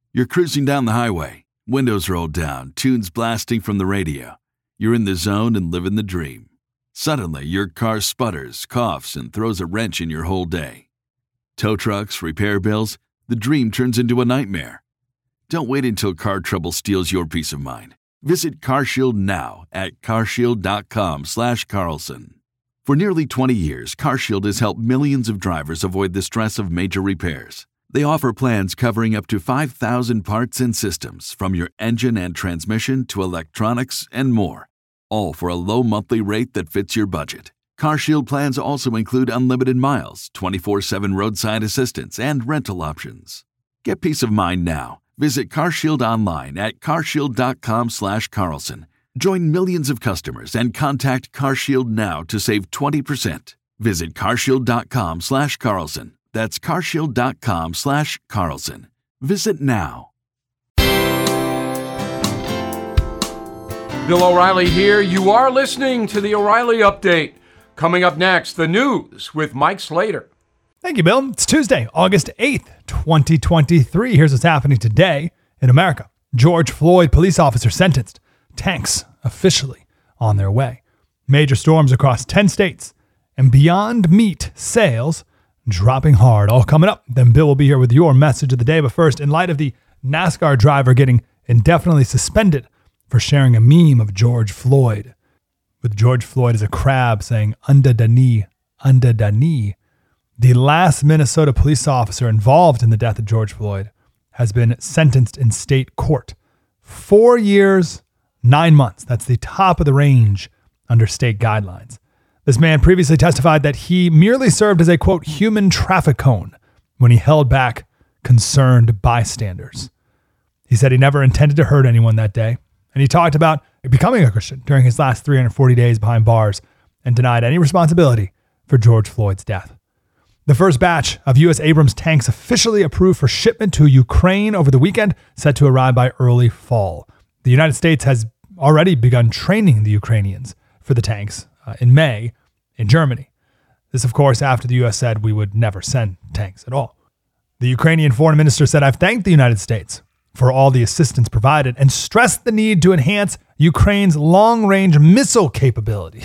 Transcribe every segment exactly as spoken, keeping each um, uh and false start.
You're cruising down the highway, windows rolled down, tunes blasting from the radio. You're in the zone and living the dream. Suddenly, your car sputters, coughs, and throws a wrench in your whole day. Tow trucks, repair bills, the dream turns into a nightmare. Don't wait until car trouble steals your peace of mind. Visit CarShield now at carshield.com slash Carlson. For nearly twenty years, CarShield has helped millions of drivers avoid the stress of major repairs. They offer plans covering up to five thousand parts and systems, from your engine and transmission to electronics and more, all for a low monthly rate that fits your budget. CarShield plans also include unlimited miles, twenty-four seven roadside assistance, and rental options. Get peace of mind now. Visit CarShield online at carshield.com slash Carlson. Join millions of customers and contact CarShield now to save twenty percent. Visit carshield.com slash Carlson. That's carshield.com slash Carlson. Visit now. Bill O'Reilly here. You are listening to the O'Reilly Update. Coming up next, the news with Mike Slater. Thank you, Bill. It's Tuesday, August eighth, twenty twenty-three. Here's what's happening today in America. George Floyd police officer sentenced. Tanks officially on their way. Major storms across ten states. And Beyond Meat sales dropping hard. All coming up. Then Bill will be here with your message of the day. But first, in light of the NASCAR driver getting indefinitely suspended for sharing a meme of George Floyd, with George Floyd as a crab saying, "Under the knee, under the knee," the last Minnesota police officer involved in the death of George Floyd has been sentenced in state court. Four years, nine months. That's the top of the range under state guidelines. This man previously testified that he merely served as a, quote, human traffic cone when he held back concerned bystanders. He said he never intended to hurt anyone that day. And he talked about becoming a Christian during his last three hundred forty days behind bars and denied any responsibility for George Floyd's death. The first batch of U S Abrams tanks officially approved for shipment to Ukraine over the weekend, set to arrive by early fall. The United States has already begun training the Ukrainians for the tanks uh, in May in Germany. This, of course, after the U S said we would never send tanks at all. The Ukrainian foreign minister said, "I've thanked the United States for all the assistance provided and stressed the need to enhance Ukraine's long-range missile capability."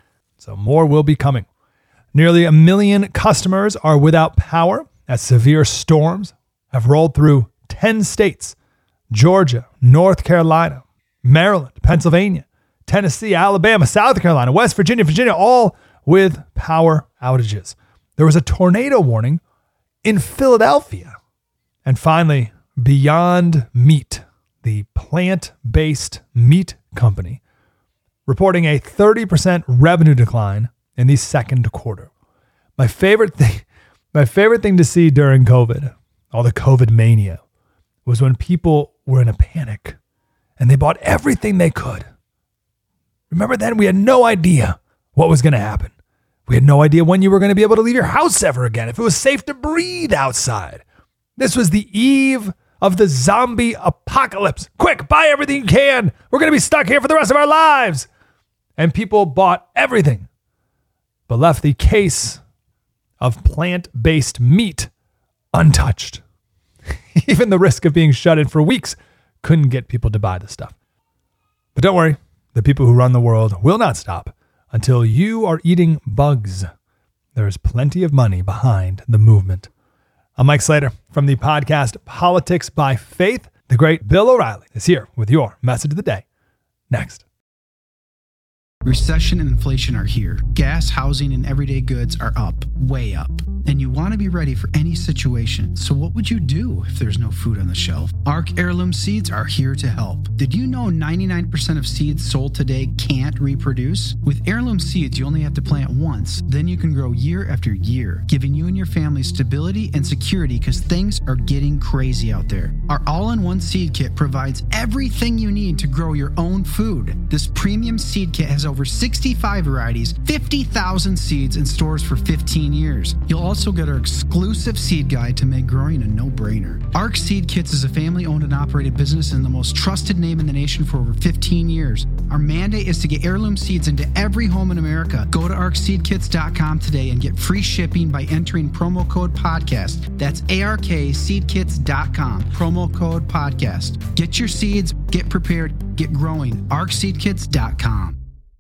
So more will be coming. Nearly a million customers are without power as severe storms have rolled through ten states: Georgia, North Carolina, Maryland, Pennsylvania, Tennessee, Alabama, South Carolina, West Virginia, Virginia, all with power outages. There was a tornado warning in Philadelphia. And finally, Beyond Meat, the plant-based meat company, reporting a thirty percent revenue decline in the second quarter. My favorite thing, my favorite thing to see during COVID, all the COVID mania, was when people were in a panic and they bought everything they could. Remember then? We had no idea what was going to happen. We had no idea when you were going to be able to leave your house ever again, if it was safe to breathe outside. This was the eve of the zombie apocalypse. Quick, buy everything you can. We're going to be stuck here for the rest of our lives. And people bought everything, but left the case of plant-based meat untouched. Even the risk of being shut in for weeks couldn't get people to buy the stuff. But don't worry, the people who run the world will not stop until you are eating bugs. There is plenty of money behind the movement. I'm Mike Slater from the podcast Politics by Faith. The great Bill O'Reilly is here with your message of the day. Next. Recession and inflation are here. Gas, housing, and everyday goods are up, way up. And you want to be ready for any situation. So what would you do if there's no food on the shelf? Ark Heirloom Seeds are here to help. Did you know ninety-nine percent of seeds sold today can't reproduce? With Heirloom Seeds, you only have to plant once. Then you can grow year after year, giving you and your family stability and security because things are getting crazy out there. Our all-in-one seed kit provides everything you need to grow your own food. This premium seed kit has a over sixty-five varieties, fifty thousand seeds, and stores for fifteen years. You'll also get our exclusive seed guide to make growing a no-brainer. Arc Seed Kits is a family-owned and operated business and the most trusted name in the nation for over fifteen years. Our mandate is to get heirloom seeds into every home in America. Go to arc seed kits dot com today and get free shipping by entering promo code podcast. That's A R K seed kits dot com, promo code podcast. Get your seeds, get prepared, get growing. arc seed kits dot com.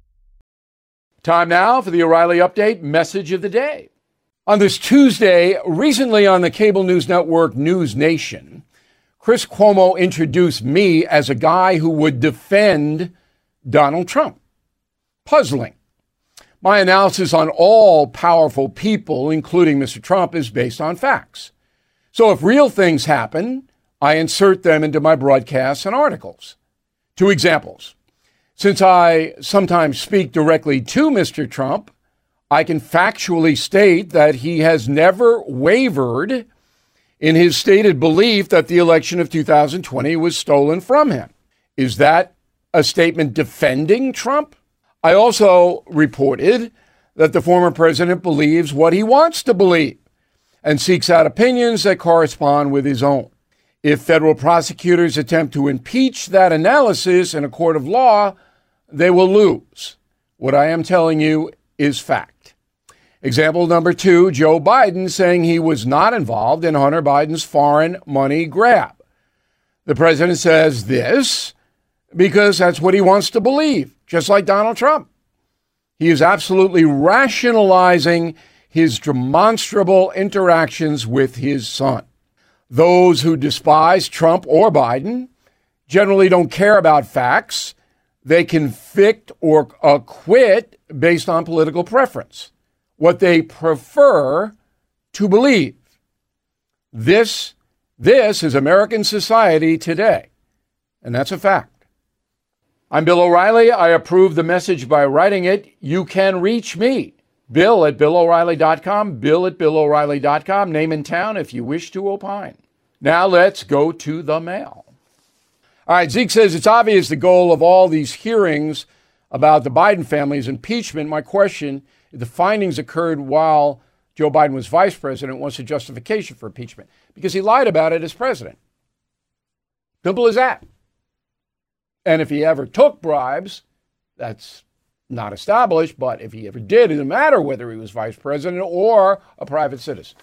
Time now for the O'Reilly Update message of the day. On this Tuesday, recently on the cable news network News Nation, Chris Cuomo introduced me as a guy who would defend Donald Trump. Puzzling. My analysis on all powerful people, including Mister Trump, is based on facts. So if real things happen, I insert them into my broadcasts and articles. Two examples. Since I sometimes speak directly to Mister Trump, I can factually state that he has never wavered in his stated belief that the election of two thousand twenty was stolen from him. Is that a statement defending Trump? I also reported that the former president believes what he wants to believe and seeks out opinions that correspond with his own. If federal prosecutors attempt to impeach that analysis in a court of law, they will lose. What I am telling you is fact. Example number two, Joe Biden saying he was not involved in Hunter Biden's foreign money grab. The president says this because that's what he wants to believe, just like Donald Trump. He is absolutely rationalizing his demonstrable interactions with his son. Those who despise Trump or Biden generally don't care about facts. They convict or acquit based on political preference, what they prefer to believe. This, this is American society today, and that's a fact. I'm Bill O'Reilly. I approve the message by writing it. You can reach me, Bill at Bill O'Reilly dot com, Bill at Bill O'Reilly dot com, name and town if you wish to opine. Now let's go to the mail. All right, Zeke says it's obvious the goal of all these hearings about the Biden family's impeachment. My question, if the findings occurred while Joe Biden was vice president, what's the justification for impeachment? Because he lied about it as president. Simple as that. And if he ever took bribes, that's not established, but if he ever did, it doesn't matter whether he was vice president or a private citizen.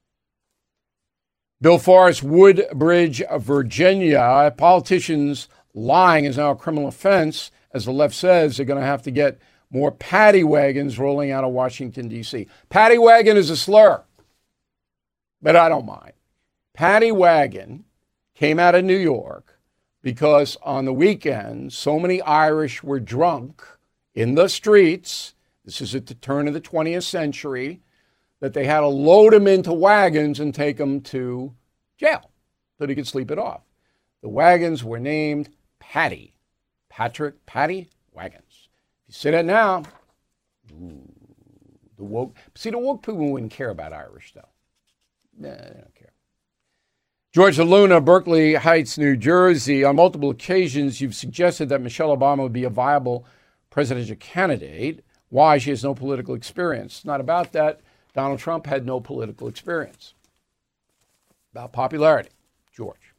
Bill Forrest, Woodbridge, Virginia. Politicians lying is now a criminal offense. As the left says, they're going to have to get more paddy wagons rolling out of Washington, D C. Paddy wagon is a slur, but I don't mind. Paddy wagon came out of New York because on the weekend, so many Irish were drunk in the streets. This is at the turn of the twentieth century. That they had to load them into wagons and take them to jail so they could sleep it off. The wagons were named Paddy. Patrick Paddy wagons. If you say that now, ooh, the woke. See, the woke people wouldn't care about Irish, though. Nah, they don't care. George Luna, Berkeley Heights, New Jersey. On multiple occasions, you've suggested that Michelle Obama would be a viable presidential candidate. Why? She has no political experience. It's not about that. Donald Trump had no political experience. About popularity, George.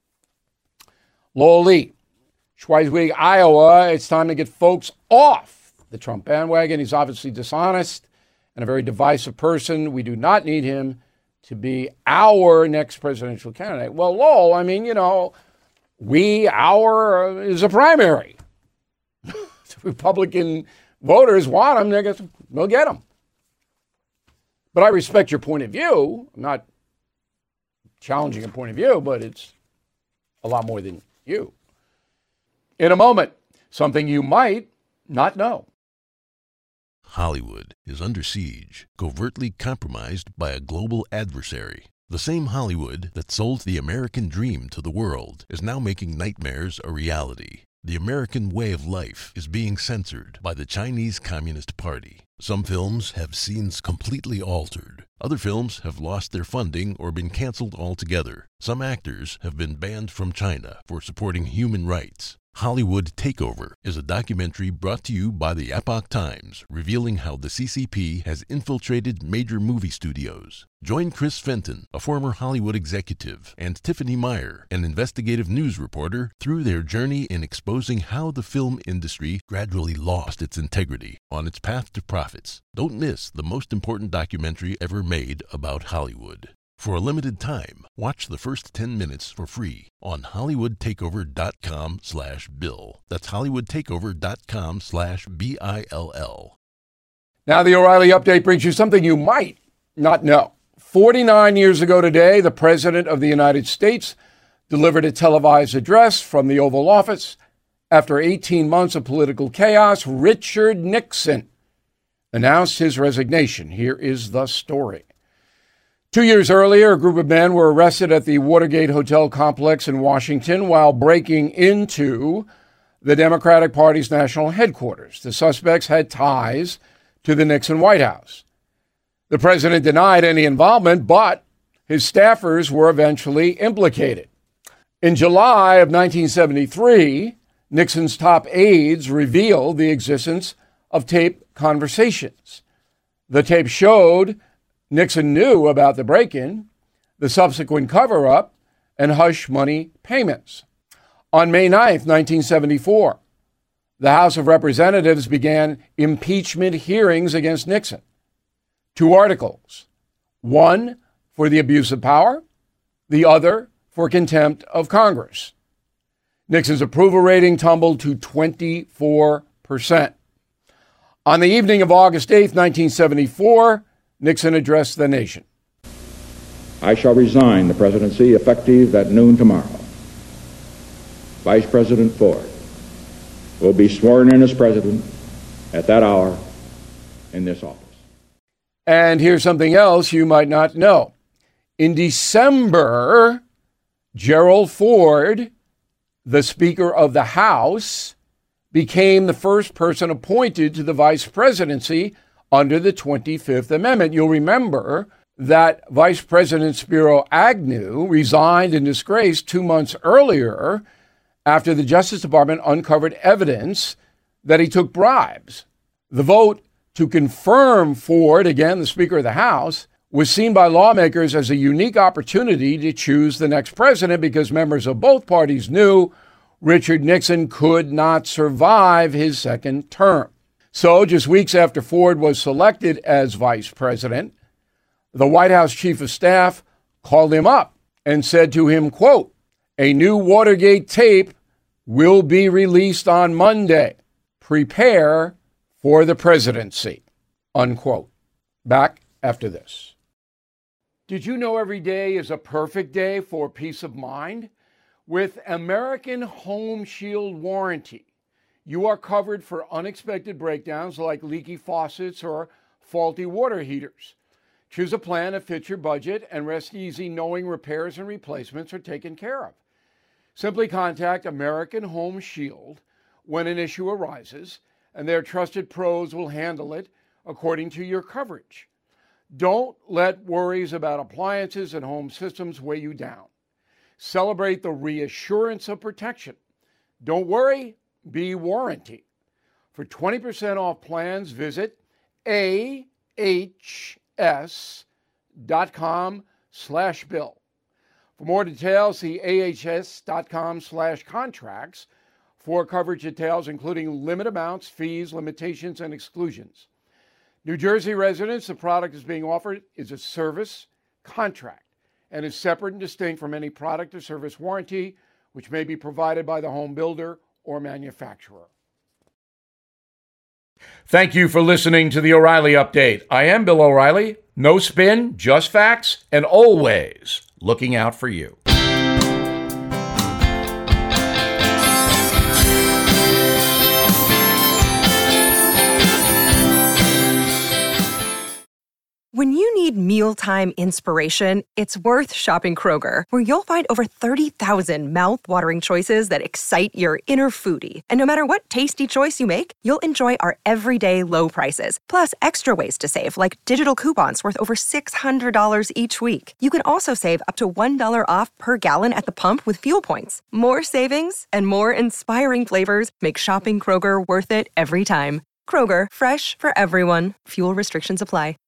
Lowell Lee, Schweizwig, Iowa. It's time to get folks off the Trump bandwagon. He's obviously dishonest and a very divisive person. We do not need him to be our next presidential candidate. Well, Lowell, I mean, you know, we, our uh, is a primary. If Republican voters want him, they're gonna, they'll get him. But I respect your point of view. I'm not challenging a point of view, but it's a lot more than you. In a moment, something you might not know. Hollywood is under siege, covertly compromised by a global adversary. The same Hollywood that sold the American dream to the world is now making nightmares a reality. The American way of life is being censored by the Chinese Communist Party. Some films have scenes completely altered. Other films have lost their funding or been canceled altogether. Some actors have been banned from China for supporting human rights. Hollywood Takeover is a documentary brought to you by the Epoch Times, revealing how the C C P has infiltrated major movie studios. Join Chris Fenton, a former Hollywood executive, and Tiffany Meyer, an investigative news reporter, through their journey in exposing how the film industry gradually lost its integrity on its path to profits. Don't miss the most important documentary ever made about Hollywood. For a limited time, watch the first ten minutes for free on hollywoodtakeover.com slash bill. That's hollywoodtakeover.com slash B I L L. Now the O'Reilly Update brings you something you might not know. forty-nine years ago today, the President of the United States delivered a televised address from the Oval Office. After eighteen months of political chaos, Richard Nixon announced his resignation. Here is the story. Two years earlier, a group of men were arrested at the Watergate Hotel complex in Washington while breaking into the Democratic Party's national headquarters. The suspects had ties to the Nixon White House. The president denied any involvement, but his staffers were eventually implicated. In July of nineteen seventy-three, Nixon's top aides revealed the existence of tape conversations. The tape showed Nixon knew about the break-in, the subsequent cover-up, and hush money payments. On May ninth, nineteen seventy-four, the House of Representatives began impeachment hearings against Nixon. Two articles, one for the abuse of power, the other for contempt of Congress. Nixon's approval rating tumbled to twenty-four percent. On the evening of August eighth, nineteen seventy-four, Nixon addressed the nation. I shall resign the presidency effective at noon tomorrow. Vice President Ford will be sworn in as president at that hour in this office. And here's something else you might not know. In December, Gerald Ford, the Speaker of the House, became the first person appointed to the vice presidency under the twenty-fifth Amendment. You'll remember that Vice President Spiro Agnew resigned in disgrace two months earlier after the Justice Department uncovered evidence that he took bribes. The vote to confirm Ford, again the Speaker of the House, was seen by lawmakers as a unique opportunity to choose the next president because members of both parties knew Richard Nixon could not survive his second term. So just weeks after Ford was selected as vice president, the White House chief of staff called him up and said to him, quote, "A new Watergate tape will be released on Monday. Prepare for the presidency," unquote. Back after this. Did you know every day is a perfect day for peace of mind? With American Home Shield Warranty, you are covered for unexpected breakdowns like leaky faucets or faulty water heaters. Choose a plan that fits your budget and rest easy knowing repairs and replacements are taken care of. Simply contact American Home Shield when an issue arises, and their trusted pros will handle it according to your coverage. Don't let worries about appliances and home systems weigh you down. Celebrate the reassurance of protection. Don't worry, be warranty. For twenty percent off plans, visit A H S dot com slash bill. For more details, see A H S dot com slash contracts for coverage details, including limit amounts, fees, limitations, and exclusions. New Jersey residents, the product is being offered is a service contract and is separate and distinct from any product or service warranty, which may be provided by the home builder or manufacturer. Thank you for listening to the O'Reilly Update. I am Bill O'Reilly. No spin, just facts, and always looking out for you. When you need mealtime inspiration, it's worth shopping Kroger, where you'll find over thirty thousand mouth-watering choices that excite your inner foodie. And no matter what tasty choice you make, you'll enjoy our everyday low prices, plus extra ways to save, like digital coupons worth over six hundred dollars each week. You can also save up to one dollar off per gallon at the pump with fuel points. More savings and more inspiring flavors make shopping Kroger worth it every time. Kroger, fresh for everyone. Fuel restrictions apply.